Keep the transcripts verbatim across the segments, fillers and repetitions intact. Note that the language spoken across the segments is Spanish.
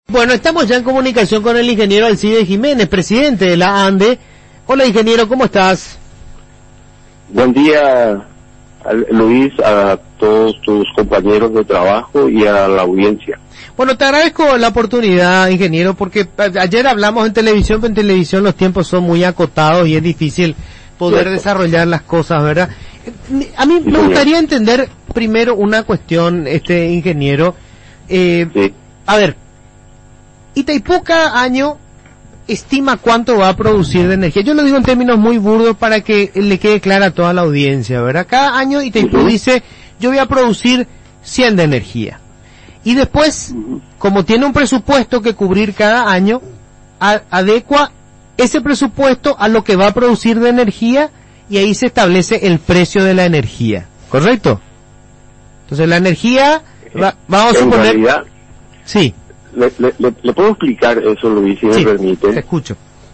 Bueno, estamos ya en comunicación con el ingeniero Alcides Jiménez, presidente de la ANDE. Hola, ingeniero, ¿cómo estás? Buen día, Luis, a todos tus compañeros de trabajo y a la audiencia. Bueno, te agradezco la oportunidad, ingeniero, porque ayer hablamos en televisión, pero en televisión los tiempos son muy acotados y es difícil poder Cierto. desarrollar las cosas, ¿verdad? A mí sí, me gustaría señor. entender primero una cuestión, este ingeniero. Eh, sí. A ver, Itaipú cada año estima cuánto va a producir de energía. Yo lo digo en términos muy burdos para que le quede clara a toda la audiencia, ¿verdad? Cada año Itaipú uh-huh. dice, yo voy a producir cien de energía. Y después, uh-huh. como tiene un presupuesto que cubrir cada año, a- adecua ese presupuesto a lo que va a producir de energía y ahí se establece el precio de la energía. ¿Correcto? Entonces la energía, va, vamos a suponer... Realidad, sí. Le, le, le, ¿Le puedo explicar eso, Luis, si sí, me permite? Te escucho.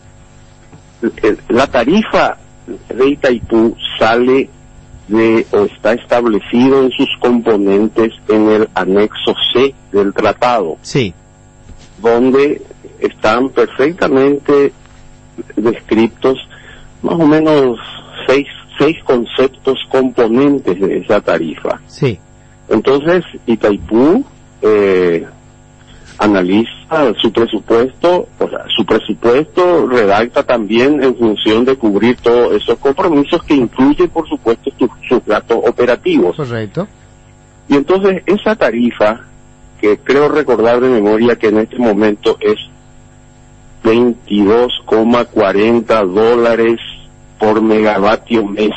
La tarifa de Itaipú sale de, o está establecido en sus componentes en el anexo C del tratado. Sí. Donde están perfectamente descritos más o menos seis, seis conceptos componentes de esa tarifa. Sí. Entonces, Itaipú, eh, analiza su presupuesto, o sea, su presupuesto redacta también en función de cubrir todos esos compromisos que incluyen, por supuesto, sus, sus gastos operativos. Correcto. Y entonces esa tarifa, que creo recordar de memoria que en este momento es veintidós coma cuarenta dólares por megavatio mes,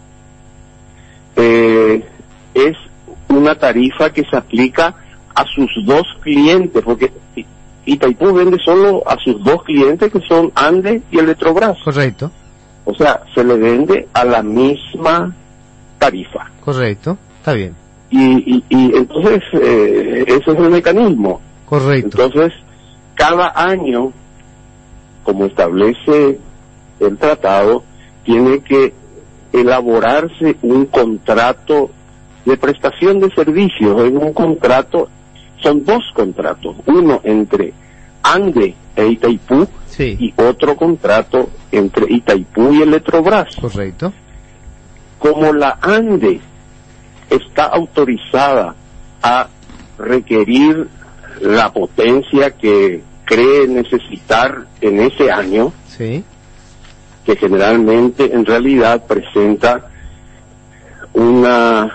eh, es una tarifa que se aplica a sus dos clientes, porque Itaipú vende solo a sus dos clientes, que son ANDE y Eletrobras. Correcto. O sea, se le vende a la misma tarifa. Correcto, está bien. Y, y, y entonces, eh, ese es el mecanismo. Correcto. Entonces, cada año, como establece el tratado, tiene que elaborarse un contrato de prestación de servicios. En un contrato, son dos contratos, uno entre ANDE e Itaipú sí. y otro contrato entre Itaipú y Eletrobras. Correcto. Como la ANDE está autorizada a requerir la potencia que cree necesitar en ese año, sí. que generalmente en realidad presenta una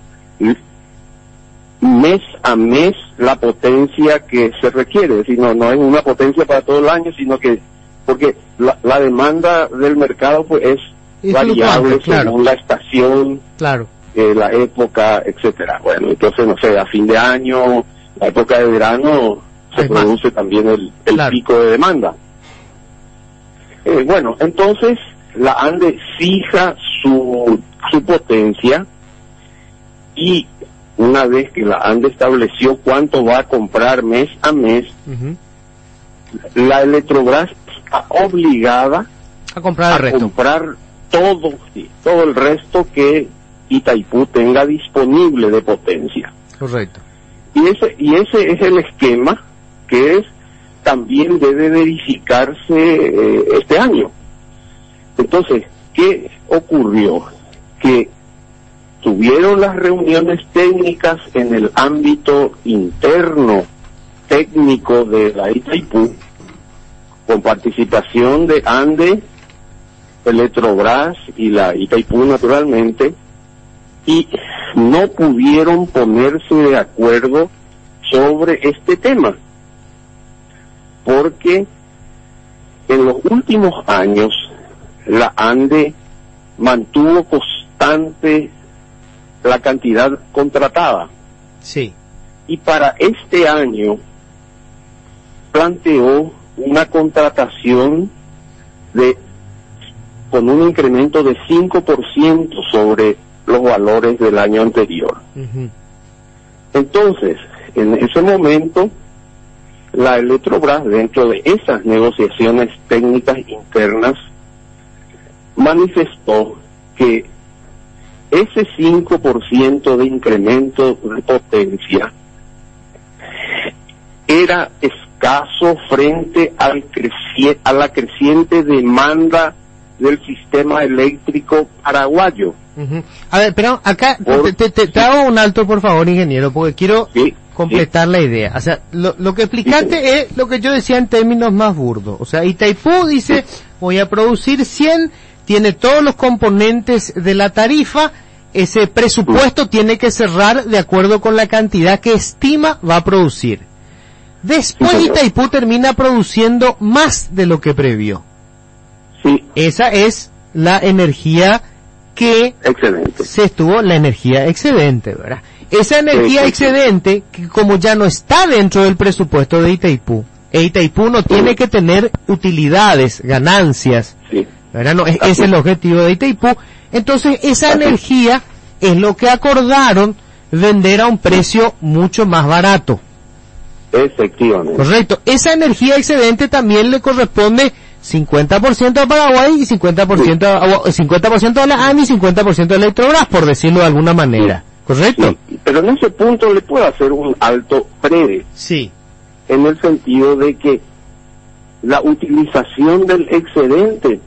mes a mes la potencia que se requiere, es decir, no, no es una potencia para todo el año, sino que, porque la, la demanda del mercado pues es, es variable claro. según la estación, claro. eh, la época, etcétera. Bueno, entonces, no sé, a fin de año, la época de verano, se es produce más. también el, el claro. pico de demanda. Eh, bueno, entonces, la ANDE fija su, su potencia y una vez que la ANDE estableció cuánto va a comprar mes a mes, uh-huh. la Eletrobras está obligada a comprar, el a resto. comprar todo, sí, todo el resto que Itaipú tenga disponible de potencia. Correcto. Y ese, y ese es el esquema que es, también debe verificarse eh, este año. Entonces, ¿qué ocurrió? Que tuvieron las reuniones técnicas en el ámbito interno técnico de la Itaipú, con participación de ANDE, Eletrobras y la Itaipú naturalmente, y no pudieron ponerse de acuerdo sobre este tema, porque en los últimos años la ANDE mantuvo constante la cantidad contratada. Sí. Y para este año planteó una contratación de con un incremento de cinco por ciento sobre los valores del año anterior. Uh-huh. Entonces, en ese momento, la Eletrobras, dentro de esas negociaciones técnicas internas, manifestó que ese cinco por ciento de incremento de potencia era caso frente al creci- a la creciente demanda del sistema eléctrico paraguayo. Uh-huh. A ver, pero acá Por, te, te, te hago un alto, por favor, ingeniero, porque quiero sí, completar sí. la idea. O sea, lo, lo que explicaste sí, es lo que yo decía en términos más burdos. O sea, Itaipú dice, sí. voy a producir cien, tiene todos los componentes de la tarifa, ese presupuesto sí. tiene que cerrar de acuerdo con la cantidad que estima va a producir. Después sí, Itaipú termina produciendo más de lo que previó. Sí. Esa es la energía que excedente. se estuvo, la energía excedente, ¿verdad? Esa energía sí, excedente, que como ya no está dentro del presupuesto de Itaipú, e Itaipú no sí. tiene que tener utilidades, ganancias, sí. ¿verdad? No, es, es el objetivo de Itaipú. Entonces, esa Así. energía es lo que acordaron vender a un precio mucho más barato. Efectivamente. Correcto. Esa energía excedente también le corresponde cincuenta por ciento a Paraguay y cincuenta por ciento a, cincuenta por ciento a la A N I y cincuenta por ciento a Electrobras, por decirlo de alguna manera. Sí. ¿Correcto? Sí. Pero en ese punto le puedo hacer un alto breve. Sí. En el sentido de que la utilización del excedente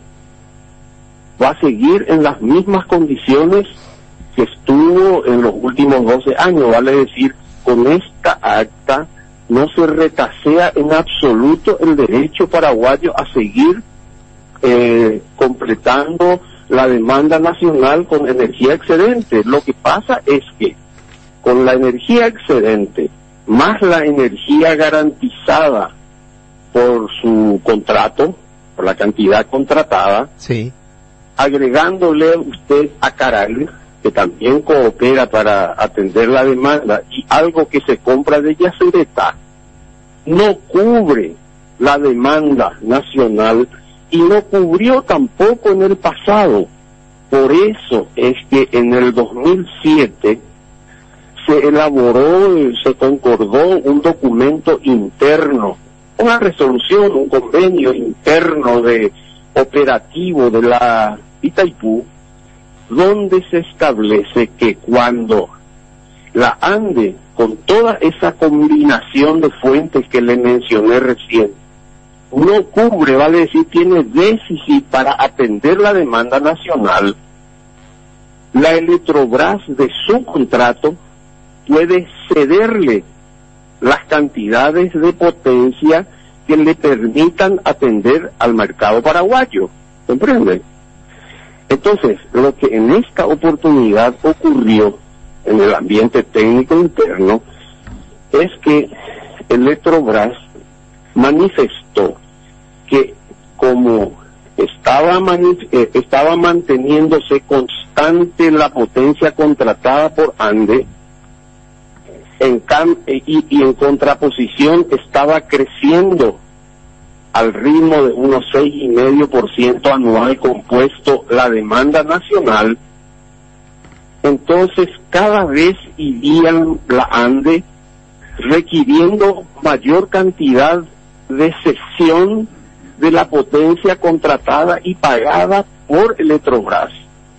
va a seguir en las mismas condiciones que estuvo en los últimos doce años, vale decir, con esta acta no se retasea en absoluto el derecho paraguayo a seguir eh, completando la demanda nacional con energía excedente. Lo que pasa es que con la energía excedente más la energía garantizada por su contrato, por la cantidad contratada, sí. agregándole usted a Caral, que también coopera para atender la demanda, y algo que se compra de Yacyretá, no cubre la demanda nacional y no cubrió tampoco en el pasado. Por eso es que en el dos mil siete se elaboró, se concordó un documento interno, una resolución, un convenio interno de operativo de la Itaipú, donde se establece que cuando la ANDE, con toda esa combinación de fuentes que le mencioné recién, no cubre, vale decir, tiene déficit para atender la demanda nacional, la Electrobras de su contrato puede cederle las cantidades de potencia que le permitan atender al mercado paraguayo, ¿comprende? Entonces, lo que en esta oportunidad ocurrió en el ambiente técnico interno es que Electrobras manifestó que como estaba, manif- eh, estaba manteniéndose constante la potencia contratada por ANDE, en cam- y, y en contraposición estaba creciendo al ritmo de unos seis y medio por ciento anual compuesto la demanda nacional, entonces cada vez irían la ANDE requiriendo mayor cantidad de cesión de la potencia contratada y pagada por Electrobras.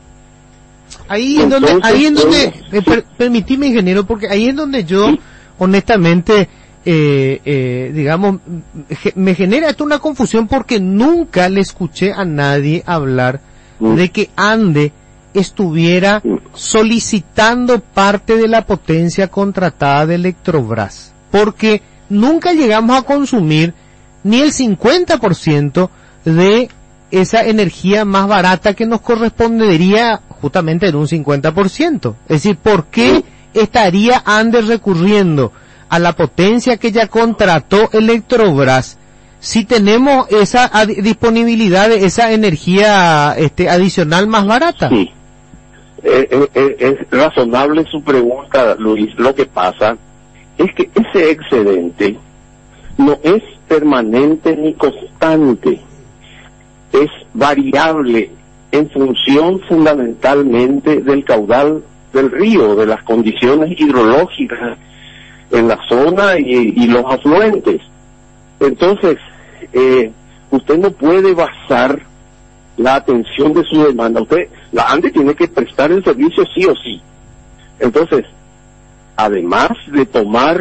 Ahí en donde, ahí en donde, eh, per, permitime, ingeniero, porque ahí en donde yo, sí. honestamente, eh, eh, digamos, me genera esto una confusión porque nunca le escuché a nadie hablar mm. de que ANDE estuviera mm. solicitando parte de la potencia contratada de Electrobras, porque nunca llegamos a consumir ni el cincuenta por ciento de esa energía más barata que nos correspondería justamente en un cincuenta por ciento. Es decir, ¿por qué estaría ANDE recurriendo a la potencia que ya contrató Electrobras si tenemos esa ad- disponibilidad de esa energía este, adicional más barata? Sí, eh, eh, es razonable su pregunta, Luis. Lo que pasa es que ese excedente no es permanente ni constante, es variable en función fundamentalmente del caudal del río, de las condiciones hidrológicas en la zona y, y los afluentes. Entonces, eh, usted no puede basar la atención de su demanda. Usted, la ANDE tiene que prestar el servicio sí o sí. Entonces, además de tomar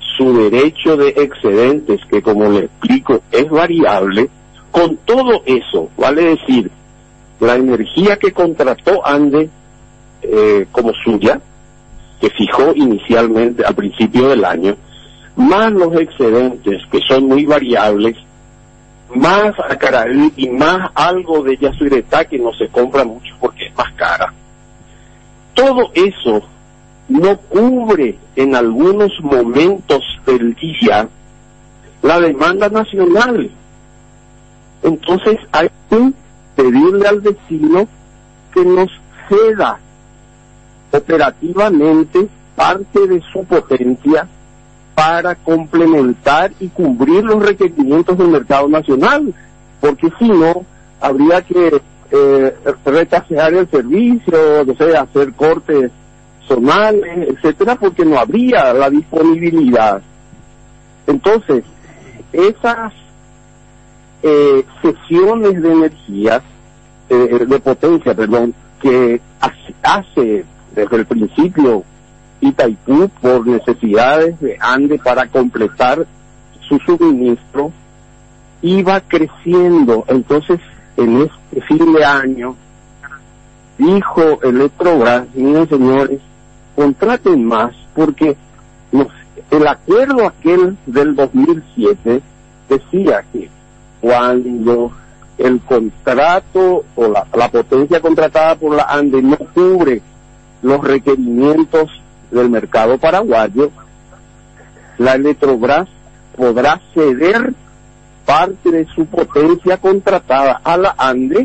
su derecho de excedentes, que como le explico es variable, con todo eso, vale decir, la energía que contrató ANDE eh, como suya, que fijó inicialmente al principio del año, más los excedentes, que son muy variables, más Acaraí y más algo de Yacyretá, que no se compra mucho porque es más cara. Todo eso no cubre en algunos momentos del día la demanda nacional. Entonces hay que pedirle al vecino que nos ceda operativamente parte de su potencia para complementar y cubrir los requerimientos del mercado nacional, porque si no, habría que eh, retasear el servicio, no sé, hacer cortes zonales, etcétera, porque no habría la disponibilidad. Entonces, esas eh, sesiones de energía, eh, de potencia, perdón, que hace, hace desde el principio Itaipú por necesidades de ANDE para completar su suministro, iba creciendo. Entonces, en este fin de año, dijo Electrobras, miren señores, contraten más, porque los, el acuerdo aquel del dos mil siete decía que cuando el contrato o la, la potencia contratada por la ANDE no cubre los requerimientos del mercado paraguayo, la Electrobras podrá ceder parte de su potencia contratada a la ANDE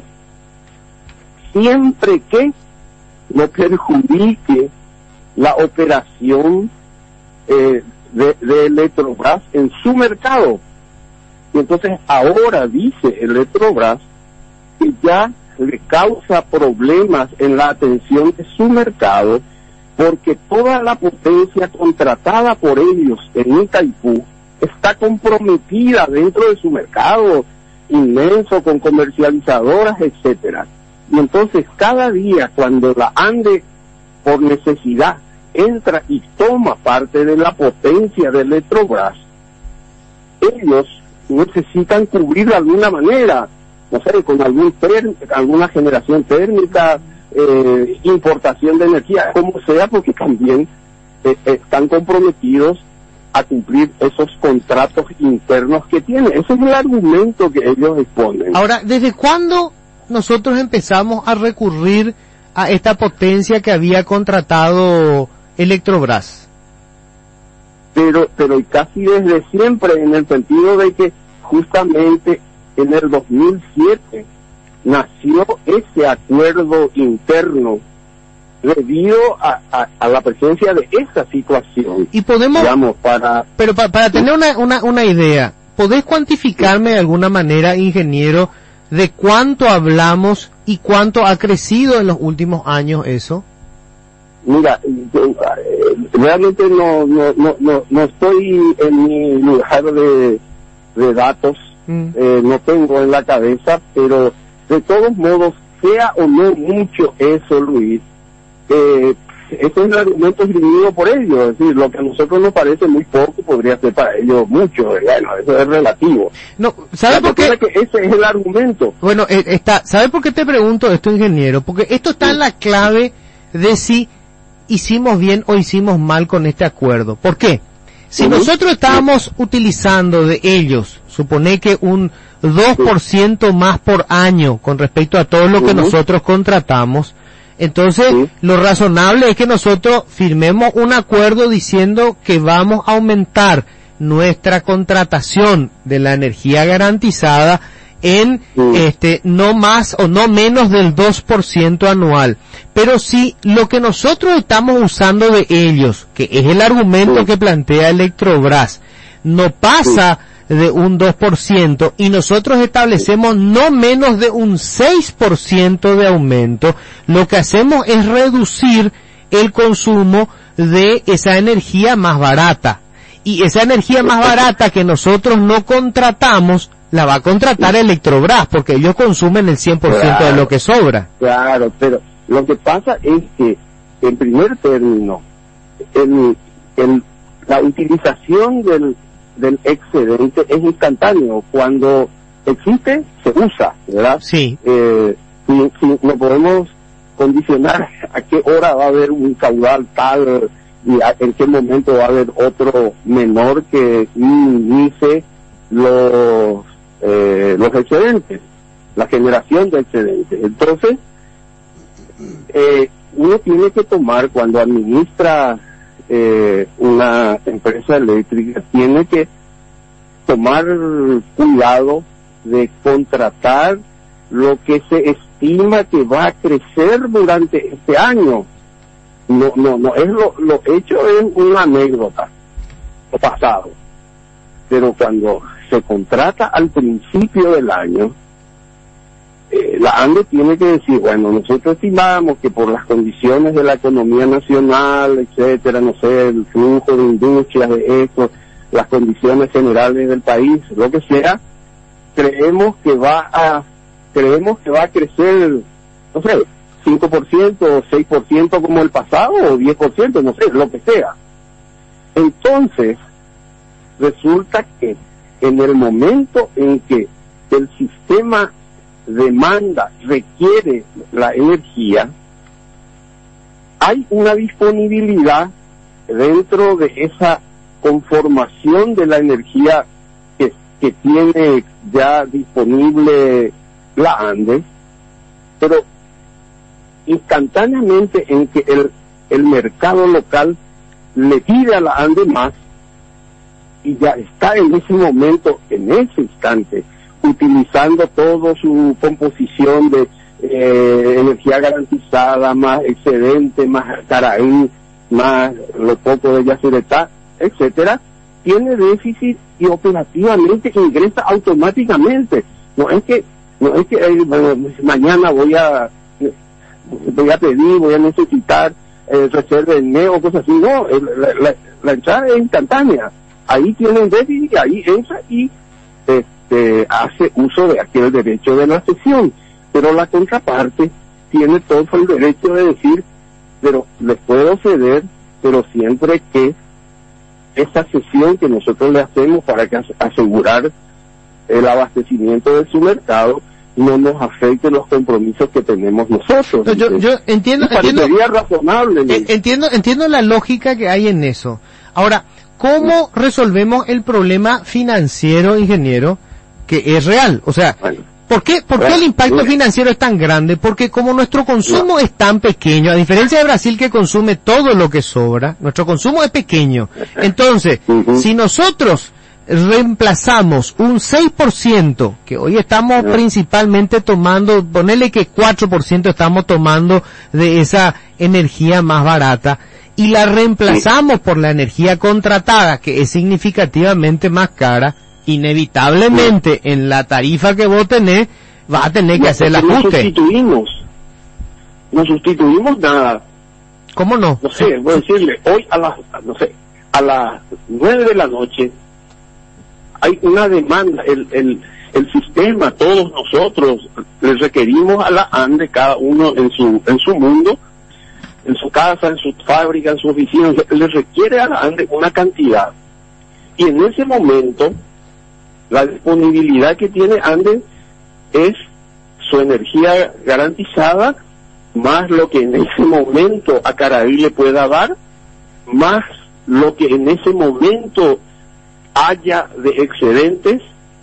siempre que no perjudique la operación eh, de, de Electrobras en su mercado. Y entonces ahora dice Electrobras que ya le causa problemas en la atención de su mercado, porque toda la potencia contratada por ellos en Itaipú está comprometida dentro de su mercado inmenso con comercializadoras, etcétera. Y entonces cada día cuando la ANDE por necesidad entra y toma parte de la potencia de Electrobras, ellos necesitan cubrir de alguna manera, no sé, con algún ter- alguna generación térmica, eh, importación de energía, como sea, porque también eh, están comprometidos a cumplir esos contratos internos que tienen. Ese es el argumento que ellos exponen. Ahora, ¿desde cuándo nosotros empezamos a recurrir a esta potencia que había contratado Electrobras? Pero, pero casi desde siempre, en el sentido de que justamente en el dos mil siete nació ese acuerdo interno debido a, a, a la presencia de esa situación. Y podemos, digamos, para... pero pa, para tener una, una, una idea, ¿podés cuantificarme de alguna manera, ingeniero, de cuánto hablamos y cuánto ha crecido en los últimos años eso? Mira, yo, eh, realmente no, no, no, no, no estoy en mi lugar de, de datos, mm. eh, no tengo en la cabeza, pero de todos modos, sea o no mucho eso, Luis, eh, ese es el argumento esgrimido por ellos, es decir, lo que a nosotros nos parece muy poco podría ser para ellos mucho, bueno, eso es relativo. No, ¿sabe por qué? Que ese es el argumento. Bueno, eh, está, ¿sabe por qué te pregunto esto, ingeniero? Porque esto está sí. en la clave de si hicimos bien o hicimos mal con este acuerdo. ¿Por qué? Si uh-huh. nosotros estábamos uh-huh. utilizando de ellos, supone que un dos por ciento más por año con respecto a todo lo que uh-huh. nosotros contratamos, entonces uh-huh. lo razonable es que nosotros firmemos un acuerdo diciendo que vamos a aumentar nuestra contratación de la energía garantizada en uh-huh. este no más o no menos del dos por ciento anual. Pero si lo que nosotros estamos usando de ellos, que es el argumento uh-huh. que plantea Electrobras, no pasa uh-huh. de un dos por ciento y nosotros establecemos no menos de un seis por ciento de aumento, lo que hacemos es reducir el consumo de esa energía más barata. Y esa energía más barata que nosotros no contratamos, la va a contratar Electrobras, porque ellos consumen el cien por ciento claro, de lo que sobra. Claro, pero lo que pasa es que, en primer término, el, el, la utilización del, del excedente es instantáneo. Cuando existe, se usa, ¿verdad? Sí. Eh, si, si no podemos condicionar a qué hora va a haber un caudal tal y a, en qué momento va a haber otro menor que minimice los, eh, los excedentes, la generación de excedentes. Entonces, eh, uno tiene que tomar, cuando administra eh, una empresa eléctrica, tiene que tomar cuidado de contratar lo que se estima que va a crecer durante este año. No, no, no, es lo, lo hecho es una anécdota, lo pasado. Pero cuando se contrata al principio del año, eh, la ANDE tiene que decir, bueno, nosotros estimamos que por las condiciones de la economía nacional, etcétera, no sé, el flujo de industrias, de esto, las condiciones generales del país, lo que sea, creemos que va a, creemos que va a crecer, no sé, cinco por ciento o seis por ciento como el pasado, o diez por ciento, no sé, lo que sea. Entonces, resulta que en el momento en que el sistema demanda, requiere la energía, hay una disponibilidad dentro de esa conformación de la energía que, que tiene ya disponible la ANDE, pero instantáneamente en que el, el mercado local le pide a la ANDE más, y ya está en ese momento, en ese instante, utilizando toda su composición de eh, energía garantizada, más excedente, más caraí, más lo poco de Yacyretá, etcétera, tiene déficit y operativamente ingresa automáticamente. No es que, no es que eh, bueno, mañana voy a voy a pedir, voy a necesitar eh, reserva en M E o cosas así, no, el, la, la, la entrada es instantánea. Ahí tienen déficit, ahí entra y este, hace uso de aquel derecho de la cesión, pero la contraparte tiene todo el derecho de decir, pero les puedo ceder, pero siempre que esa cesión que nosotros le hacemos para que asegurar el abastecimiento de su mercado no nos afecte los compromisos que tenemos nosotros. No, yo, yo entiendo, entiendo, razonable. Entiendo, entiendo la lógica que hay en eso. Ahora, ¿cómo resolvemos el problema financiero, ingeniero, que es real? O sea, bueno, ¿por qué, por qué el impacto bueno. financiero es tan grande? Porque como nuestro consumo no. es tan pequeño, a diferencia de Brasil que consume todo lo que sobra, nuestro consumo es pequeño. Entonces, uh-huh. si nosotros reemplazamos un seis por ciento, que hoy estamos no. principalmente tomando, ponele que cuatro por ciento estamos tomando de esa energía más barata, y la reemplazamos sí. por la energía contratada, que es significativamente más cara, inevitablemente sí. en la tarifa que vos tenés, vas a tener que no, hacer el ajuste. No sustituimos, no sustituimos nada. ¿Cómo no? No sé, voy a decirle, hoy a las, no sé, a las nueve de la noche, hay una demanda, el, el, el sistema, todos nosotros le requerimos a la ANDE, cada uno en su, en su mundo, en su casa, en su fábrica, en su oficina, le requiere a la ANDE una cantidad. Y en ese momento, la disponibilidad que tiene ANDE es su energía garantizada, más lo que en ese momento a Caraí le pueda dar, más lo que en ese momento haya de excedentes,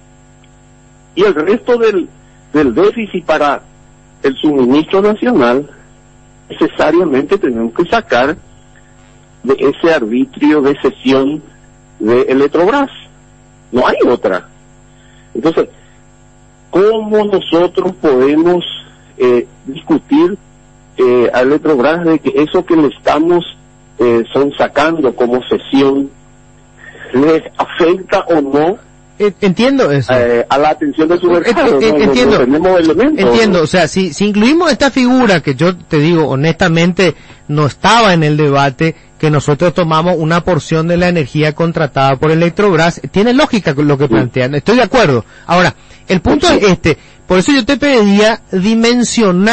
y el resto del, del déficit para el suministro nacional, necesariamente tenemos que sacar de ese arbitrio de cesión de Eletrobras. No hay otra. Entonces, ¿cómo nosotros podemos eh, discutir eh, a Eletrobras de que eso que le estamos eh, son sacando como cesión les afecta o no? Entiendo eso. Eh, a la atención de su mercado. Ent, ¿no? Entiendo. No, no elementos, entiendo. ¿no? O sea, si, si incluimos esta figura, que yo te digo, honestamente, no estaba en el debate, que nosotros tomamos una porción de la energía contratada por Eletrobras, tiene lógica con lo que sí. plantean. Estoy de acuerdo. Ahora, el punto sí. es este. Por eso yo te pedía dimensionar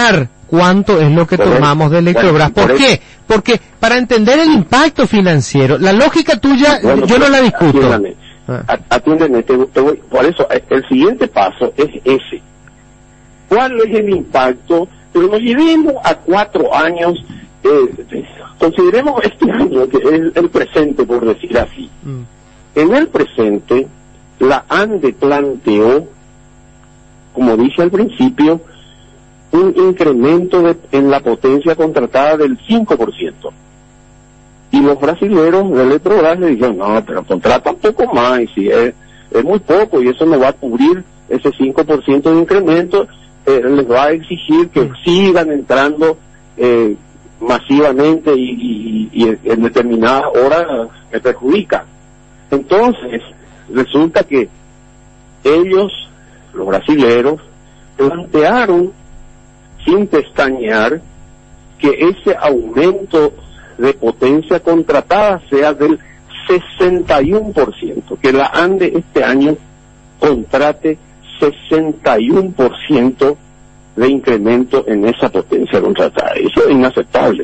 cuánto es lo que Correcto. tomamos de Electrobras. Bueno, ¿Por, por qué? Porque para entender el impacto financiero, la lógica tuya, Bueno, yo no la discuto. Atiéndame, Ah. atiéndeme, te, te voy, por eso el siguiente paso es ese. ¿Cuál es el impacto? Pero nos llevemos a cuatro años, eh, consideremos este año, que es el presente, por decir así. Mm. En el presente, la ANDE planteó, como dije al principio, un incremento de, en la potencia contratada del cinco por ciento. Y los brasileños de Electrobras le dijeron, no, pero contrata un poco más, y si es, es muy poco, y eso no va a cubrir ese cinco por ciento de incremento, eh, les va a exigir que sigan entrando eh, masivamente y, y, y en determinadas horas me perjudica. Entonces, resulta que ellos, los brasileros, plantearon, sin pestañear, que ese aumento de potencia contratada sea del sesenta y uno por ciento, que la ANDE este año contrate sesenta y uno por ciento de incremento en esa potencia contratada. Eso es inaceptable.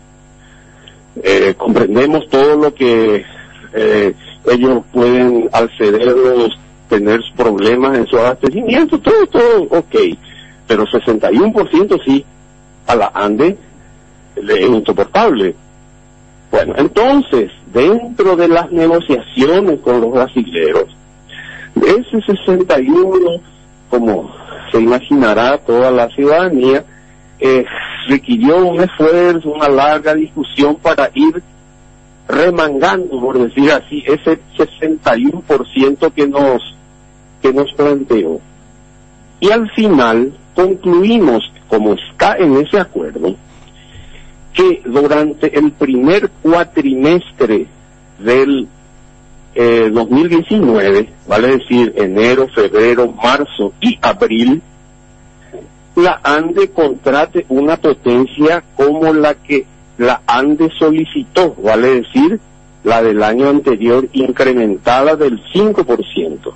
Eh, comprendemos todo lo que eh, ellos pueden, al cederlos, tener problemas en su abastecimiento, todo, todo, ok, pero sesenta y uno por ciento sí, a la ANDE le es insoportable. Bueno, entonces, dentro de las negociaciones con los brasileros, ese sesenta y uno, como se imaginará toda la ciudadanía, eh, requirió un esfuerzo, una larga discusión para ir remangando, por decir así, ese sesenta y uno por ciento que nos, que nos planteó. Y al final concluimos, como está en ese acuerdo, que durante el primer cuatrimestre del eh, dos mil diecinueve, vale decir enero, febrero, marzo y abril, la ANDE contrate una potencia como la que la ANDE solicitó, vale decir la del año anterior incrementada del cinco por ciento.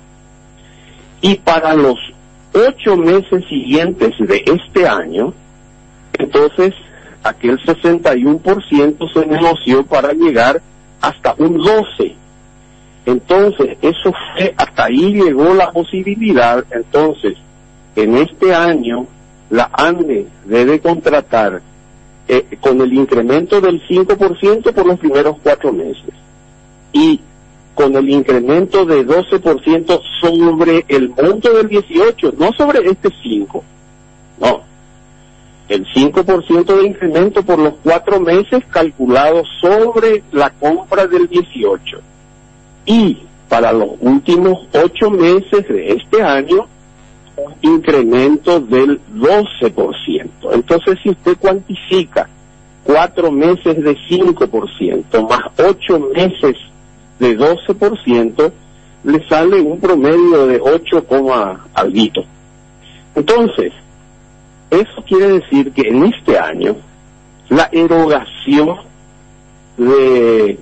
Y para los ocho meses siguientes de este año, entonces aquel sesenta y uno por ciento se negoció para llegar hasta un doce por ciento. Entonces, eso fue, hasta ahí llegó la posibilidad. Entonces, en este año, la ANDE debe contratar eh, con el incremento del cinco por ciento por los primeros cuatro meses. Y con el incremento de doce por ciento sobre el monto del dieciocho, no sobre este cinco, no. El cinco por ciento de incremento por los cuatro meses calculado sobre la compra del dieciocho. Y para los últimos ocho meses de este año, un incremento del doce por ciento. Entonces, si usted cuantifica cuatro meses de cinco por ciento más ocho meses de doce por ciento, le sale un promedio de ocho, alguito. Entonces, eso quiere decir que en este año la erogación de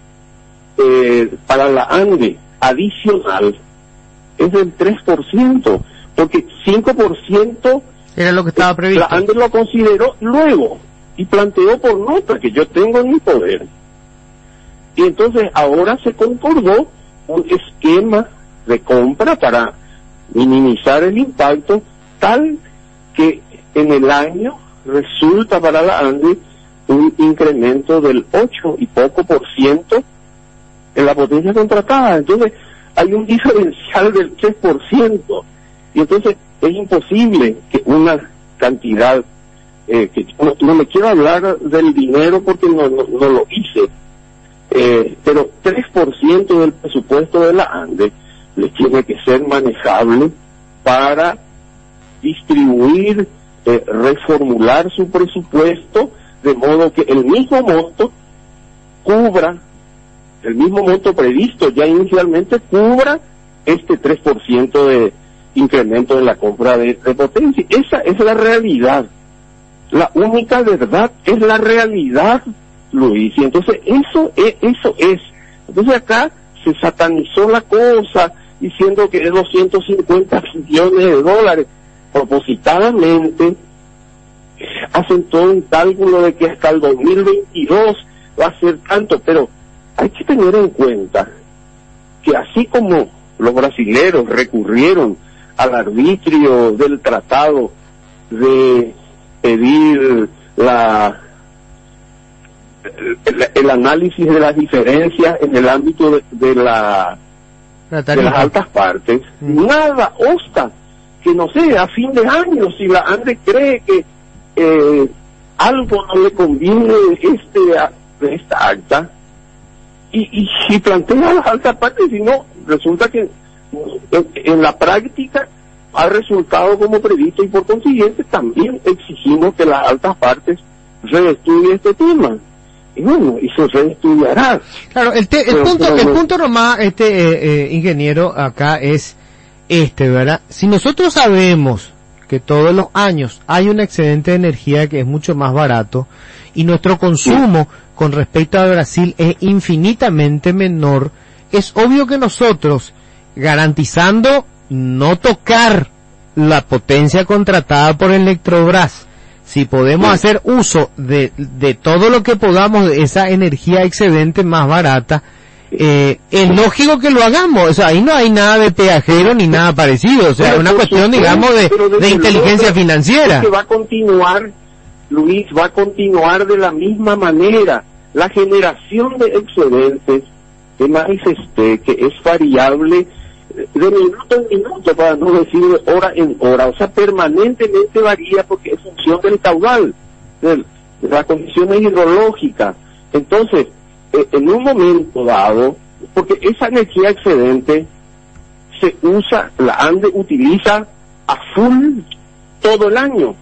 eh, para la ANDE adicional es del tres por ciento, porque cinco por ciento era lo que estaba previsto. La ANDE lo consideró luego y planteó por nota que yo tengo en mi poder. Y entonces ahora se concordó un esquema de compra para minimizar el impacto, tal que en el año resulta para la ANDE un incremento del ocho y poco por ciento en la potencia contratada. Entonces hay un diferencial del tres por ciento, y entonces es imposible que una cantidad, eh, que no, no me quiero hablar del dinero porque no, no, no lo hice, eh, pero tres por ciento del presupuesto de la ANDE le tiene que ser manejable para distribuir, eh, reformular su presupuesto de modo que el mismo monto cubra, el mismo monto previsto ya inicialmente cubra este tres por ciento de incremento de la compra de, de potencia. Esa es la realidad. La única verdad es la realidad, Luis. Y entonces eso es, eso es. Entonces acá se satanizó la cosa diciendo que es doscientos cincuenta millones de dólares. Propositadamente hacen todo un cálculo de que hasta el dos mil veintidós va a ser tanto, pero hay que tener en cuenta que así como los brasileros recurrieron al arbitrio del tratado de pedir la el, el análisis de las diferencias en el ámbito de, de la de las altas partes, mm. nada obsta que no sé, a fin de año, si la ANDE cree que eh, algo no le conviene este de esta acta y, y, y plantea las altas partes, si no, resulta que en, en la práctica ha resultado como previsto, y por consiguiente también exigimos que las altas partes reestudien este tema. Y bueno, y se reestudiará. Claro, el, te, el pero, punto pero, el punto nomás, este eh, eh, ingeniero, acá es este, ¿verdad? Si nosotros sabemos que todos los años hay un excedente de energía que es mucho más barato y nuestro consumo sí. con respecto a Brasil es infinitamente menor, es obvio que nosotros, garantizando no tocar la potencia contratada por Electrobras, si podemos sí. hacer uso de, de todo lo que podamos de esa energía excedente más barata, eh, es lógico que lo hagamos. O sea, ahí no hay nada de peajero ni nada parecido. O sea, es una cuestión, digamos, de, de inteligencia financiera. Que va a continuar, Luis, va a continuar de la misma manera. La generación de excedentes, que manifesté que es variable de minuto en minuto, para no decir de hora en hora, o sea, permanentemente varía porque es función del caudal, de, de las condiciones hidrológicas. Entonces, eh, en un momento dado, porque esa energía excedente se usa, la ANDE utiliza a full todo el año.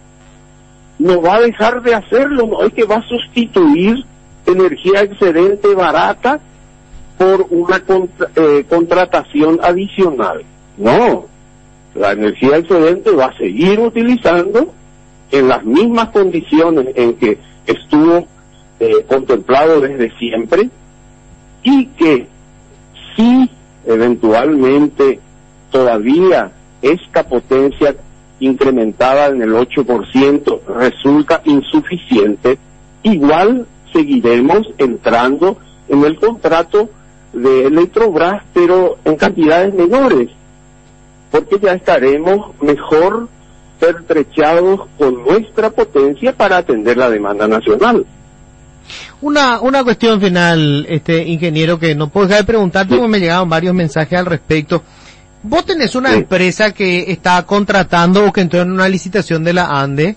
No va a dejar de hacerlo, no es que va a sustituir energía excedente barata por una contra, eh, contratación adicional. No, la energía excedente va a seguir utilizando en las mismas condiciones en que estuvo eh, contemplado desde siempre, y que si eventualmente todavía esta potencia incrementada en el ocho por ciento resulta insuficiente, igual seguiremos entrando en el contrato de Electrobras, pero en cantidades menores, porque ya estaremos mejor pertrechados con nuestra potencia para atender la demanda nacional. Una una cuestión final, este ingeniero, que no puedo dejar de preguntarte, sí. porque me llegaron varios mensajes al respecto. ¿Vos tenés una sí. empresa que está contratando o que entró en una licitación de la ANDE?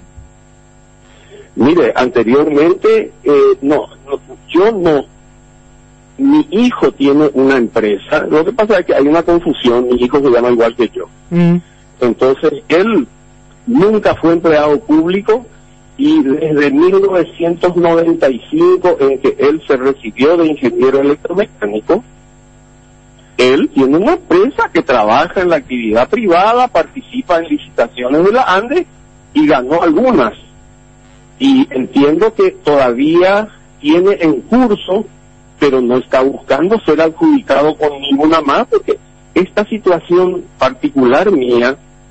Mire, anteriormente, eh, no, no, yo no. Mi hijo tiene una empresa. Lo que pasa es que hay una confusión. Mi hijo se llama igual que yo. Mm. Entonces, él nunca fue empleado público, y desde mil novecientos noventa y cinco, en que él se recibió de ingeniero electromecánico, él tiene una empresa que trabaja en la actividad privada, participa en licitaciones de la ANDE y ganó algunas. Y entiendo que todavía tiene en curso, pero no está buscando ser adjudicado con ninguna más, porque esta situación particular mía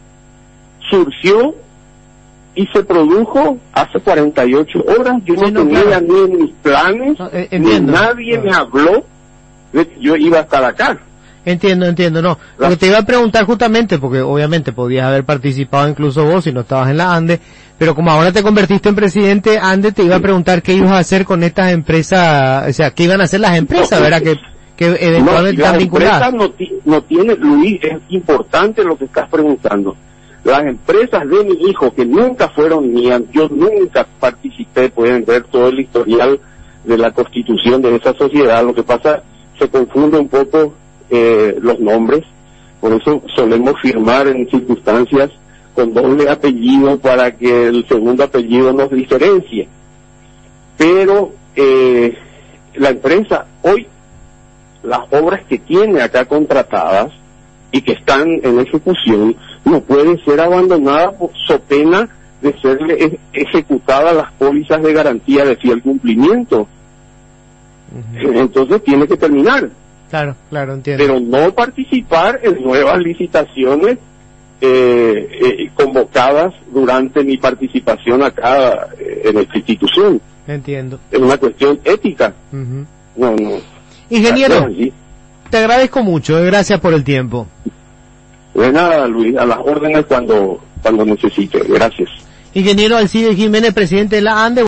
surgió y se produjo hace cuarenta y ocho horas. Yo no, no tenía claro. ni en mis planes, no, eh, ni nadie no. me habló de que yo iba a estar acá. Entiendo, entiendo, no. Lo que te iba a preguntar justamente, porque obviamente podías haber participado incluso vos si no estabas en la ANDE, pero como ahora te convertiste en presidente ANDE, te iba a preguntar qué ibas a hacer con estas empresas, o sea, qué iban a hacer las empresas, no, ¿verdad? Que, que eventualmente no, están vinculadas. No, no tiene, Luis, es importante lo que estás preguntando. Las empresas de mi hijo, que nunca fueron mías, yo nunca participé, pueden ver todo el historial de la constitución de esa sociedad. Lo que pasa, se confunde un poco eh, los nombres, por eso solemos firmar en circunstancias con doble apellido para que el segundo apellido nos diferencie. Pero eh, la empresa hoy, las obras que tiene acá contratadas y que están en ejecución, no puede ser abandonada por so pena de ser e- ejecutada las pólizas de garantía de fiel cumplimiento. Uh-huh. Entonces tiene que terminar. Claro, claro, entiendo. Pero no participar en nuevas licitaciones eh, eh, convocadas durante mi participación acá eh, en esta institución. Entiendo. Es una cuestión ética. Uh-huh. No, no. Ingeniero, te agradezco mucho, eh, gracias por el tiempo. De nada, Luis, a las órdenes cuando, cuando necesite. Gracias. Ingeniero Alcides Jiménez, presidente de la ANDE.